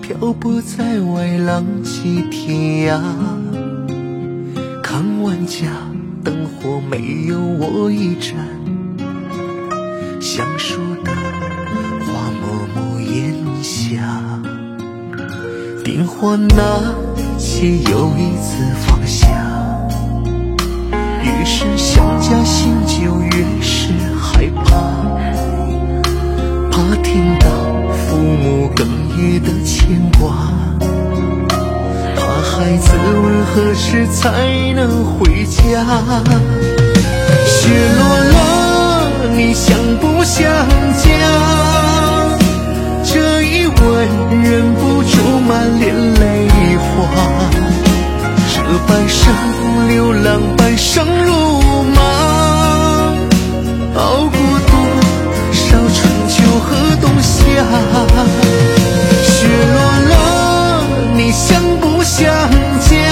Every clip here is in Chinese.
漂泊在外浪迹天涯，看万家灯火没有我一盏，想说的话默默咽下，电话拿起又一次放下，越是想家心就越是害怕，怕听到父母哽咽的牵挂，怕孩子问何时才能回家。雪落了，你想不想家？这一问忍不住满脸泪花，这半生流浪，半生戎马，熬过多少春秋和冬夏。雪落了，你想不想家？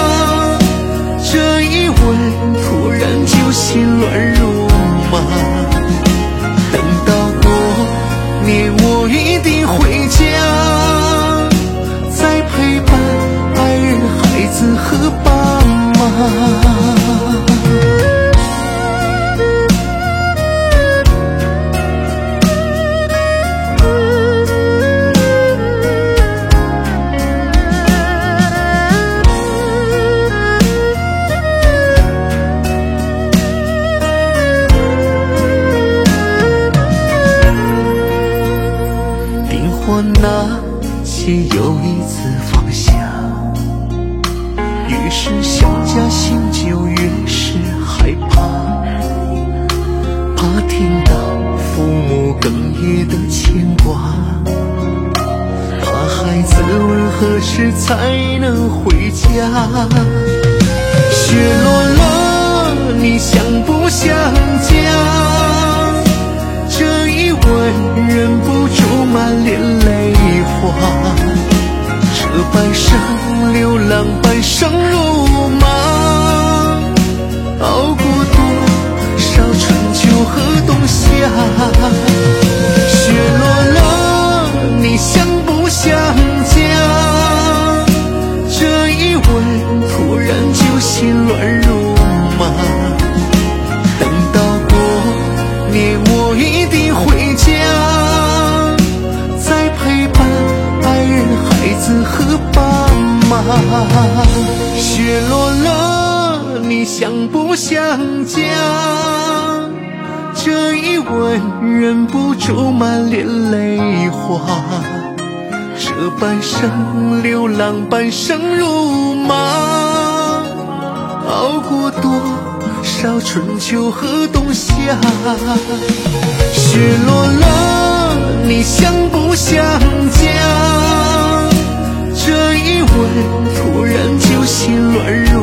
这一问突然就心乱如麻，等到过年我一定回家，再陪伴爱人孩子和爸妈。我拿起又一次放下，越是想家心就越是害怕，怕听到父母哽咽的牵挂，怕孩子问何时才能回家。雪落了，你想不想家？这一问忍不住满脸泪花，这半生流浪，半生戎马，熬过多少春秋和冬夏。雪落了，你想不想家？这一问突然就心乱如麻，等到过年我一定回家，再陪伴爱人孩子和爸妈。雪落了，你想不想家？这一问忍不住满脸泪花，这半生流浪，半生戎马，熬过多少春秋和冬夏。雪落了，你想不想家？这一问突然就心乱如